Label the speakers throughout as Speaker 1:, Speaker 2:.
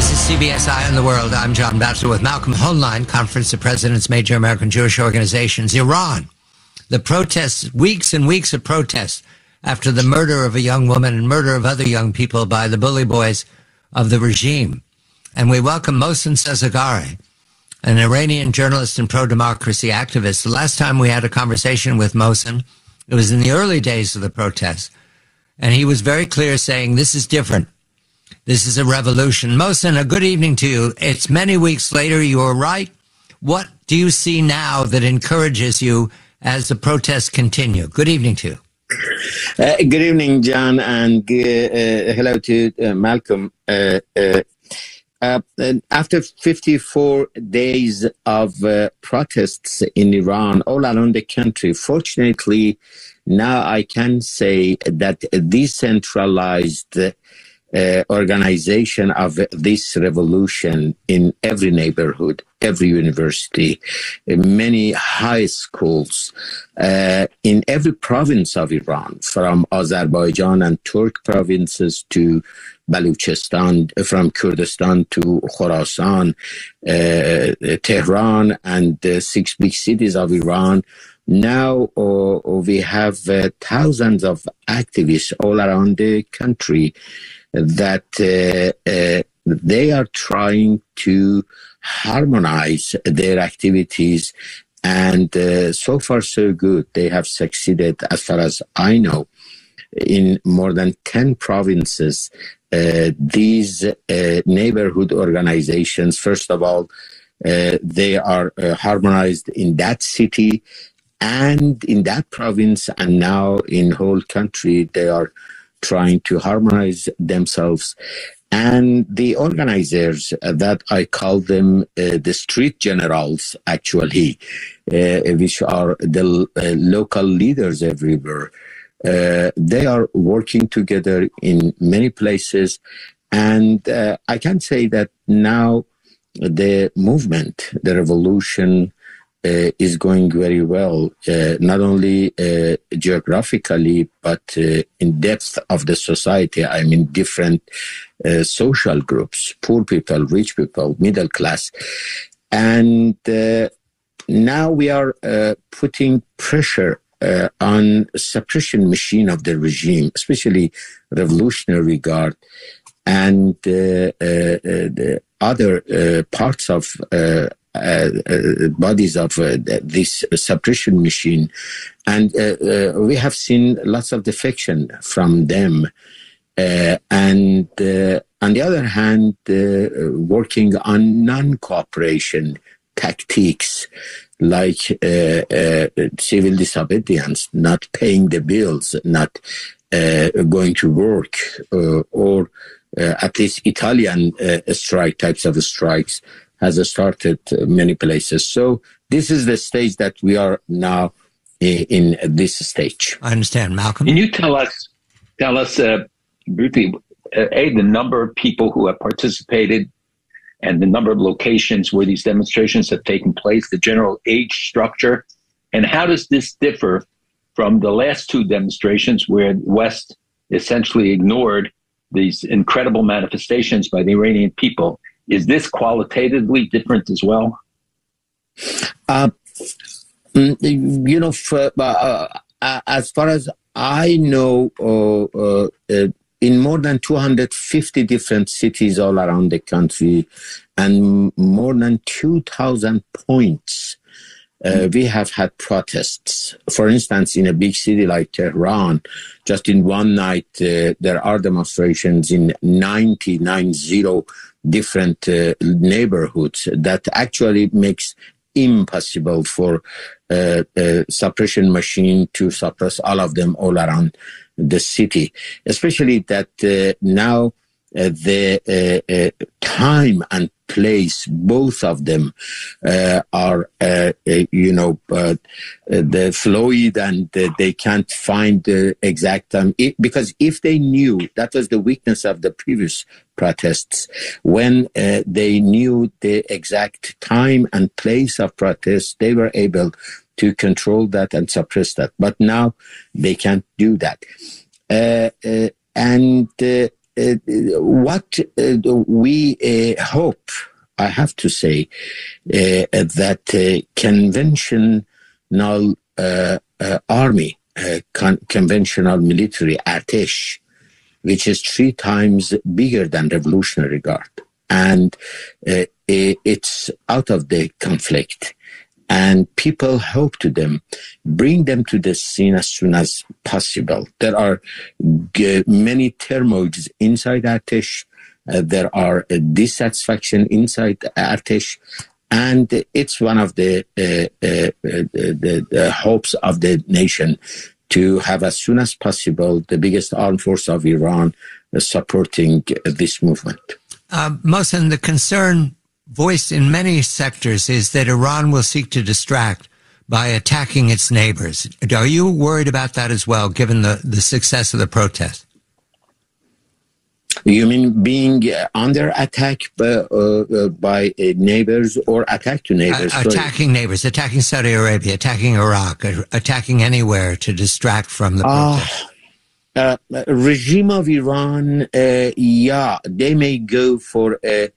Speaker 1: This is CBS Eye on the World. I'm John Batchelor with Malcolm Hoenlein, Conference of Presidents, Major American Jewish Organizations. Iran, the protests, weeks and weeks of protests after the murder of a young woman and murder of other young people by the bully boys of the regime. And we welcome Mohsen Sazagari, an Iranian journalist and pro-democracy activist. The last time we had a conversation with Mohsen, it was in the early days of the protests. And he was very clear saying, this is different. This is a revolution. Mohsen, a good evening to you. It's many weeks later. You are right. What do you see now that encourages you as the protests continue? Good evening to you.
Speaker 2: Good evening, John, and hello to Malcolm. After 54 days of protests in Iran all around the country, fortunately, now I can say that a decentralized organization of this revolution in every neighborhood, every university, many high schools, in every province of Iran, from Azerbaijan and Turk provinces to Baluchistan, from Kurdistan to Khorasan, Tehran, and 6 big cities of Iran. Now we have thousands of activists all around the country that they are trying to harmonize their activities, and so far so good. They have succeeded, as far as I know, in more than 10 provinces. These neighborhood organizations, first of all, they are harmonized in that city and in that province, and now in whole country they are trying to harmonize themselves. And the organizers, that I call them the street generals, actually, which are the local leaders everywhere, they are working together in many places. And I can say that now the movement, the revolution, is going very well, not only geographically, but in depth of the society. I mean, different social groups, poor people, rich people, middle class. And now we are putting pressure on suppression machine of the regime, especially Revolutionary Guard and the other parts of bodies of this suppression machine. And we have seen lots of defection from them. And on the other hand, working on non-cooperation tactics like civil disobedience, not paying the bills, not going to work, or at least Italian strike types of strikes has started many places. So this is the stage that we are now in this stage.
Speaker 1: I understand. Malcolm?
Speaker 3: Can you tell us briefly, the number of people who have participated and the number of locations where these demonstrations have taken place, the general age structure, and how does this differ from the last two demonstrations where the West essentially ignored these incredible manifestations by the Iranian people? Is this qualitatively different as well?
Speaker 2: As far as I know, in more than 250 different cities all around the country and more than 2,000 points, we have had protests. For instance, in a big city like Tehran, just in one night, there are demonstrations in 90 different neighborhoods that actually makes impossible for suppression machine to suppress all of them all around the city, especially that now the time and place, both of them are, the fluid, and they can't find the exact time. Because if they knew, that was the weakness of the previous protests, when they knew the exact time and place of protests, they were able to control that and suppress that. But now they can't do that. what we hope, I have to say, that conventional army, conventional military, Artesh, which is 3 times bigger than Revolutionary Guard, and it's out of the conflict. And people hope to them, bring them to the scene as soon as possible. There are many turmoils inside Artesh. There are dissatisfaction inside Artesh. And it's one of the hopes of the nation to have as soon as possible the biggest armed force of Iran supporting this movement.
Speaker 1: Mohsen, the concern voiced in many sectors is that Iran will seek to distract by attacking its neighbors. Are you worried about that as well, given the success of the protest?
Speaker 2: You mean being under attack by neighbors or attack to neighbors?
Speaker 1: Attacking neighbors, attacking Saudi Arabia, attacking Iraq, attacking anywhere to distract from the protest.
Speaker 2: Regime of Iran, they may go for a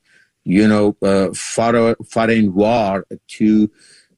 Speaker 2: foreign war to,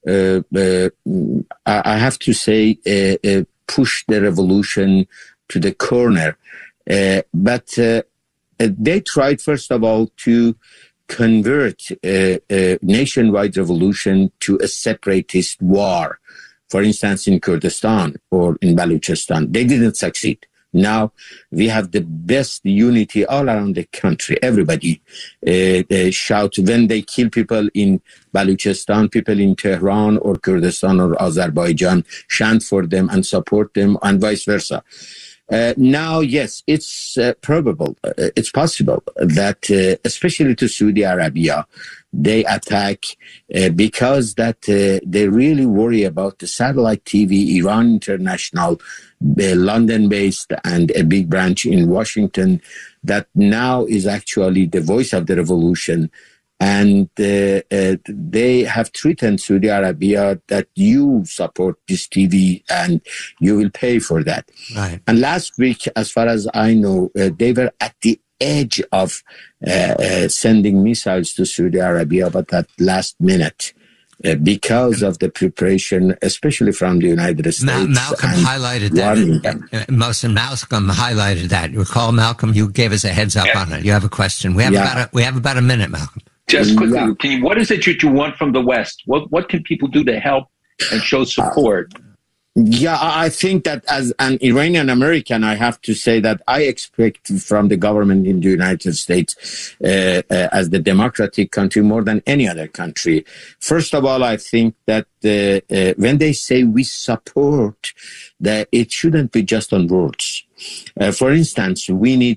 Speaker 2: I have to say, push the revolution to the corner. But they tried, first of all, to convert a nationwide revolution to a separatist war, for instance, in Kurdistan or in Balochistan. They didn't succeed. Now we have the best unity all around the country. Everybody shout when they kill people in Balochistan, people in Tehran or Kurdistan or Azerbaijan chant for them and support them, and vice versa. Now, yes, it's probable, it's possible that, especially to Saudi Arabia, they attack because that they really worry about the satellite TV, Iran International, London-based, and a big branch in Washington that now is actually the voice of the revolution. And they have threatened Saudi Arabia that you support this TV and you will pay for that.
Speaker 1: Right.
Speaker 2: And last week, as far as I know, they were at the edge of sending missiles to Saudi Arabia, but at last minute, because of the preparation, especially from the United States.
Speaker 1: Malcolm highlighted that. Malcolm highlighted that. You recall, Malcolm, you gave us a heads up on it. You have a question. We have about a minute, Malcolm.
Speaker 3: Just quickly, what is it that you want from the West? What can people do to help and show support?
Speaker 2: I think that as an Iranian American, I have to say that I expect from the government in the United States, as the democratic country, more than any other country. First of all, I think that when they say we support, that it shouldn't be just on words. For instance, we need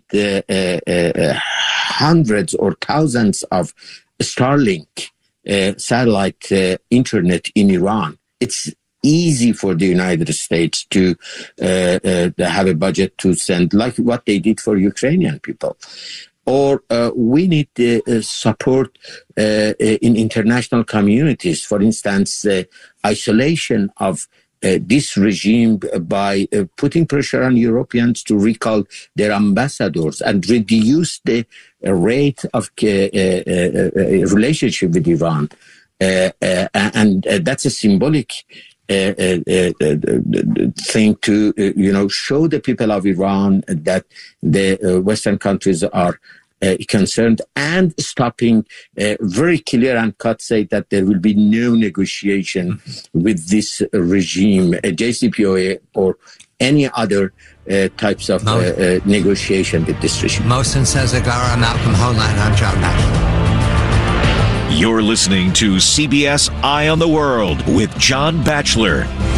Speaker 2: hundreds or thousands of Starlink satellite internet in Iran. It's easy for the United States to have a budget to send, like what they did for Ukrainian people. Or we need support in international communities. For instance, isolation of this regime by putting pressure on Europeans to recall their ambassadors and reduce the rate of relationship with Iran. And that's a symbolic thing to, show the people of Iran that the Western countries are concerned, and stopping very clear and cut say that there will be no negotiation with this regime, JCPOA or any other types of negotiation with this regime.
Speaker 1: Mohsen Sazagara, Malcolm Hoenlein, I'm John Batchelor.
Speaker 4: You're listening to CBS Eye on the World with John Batchelor.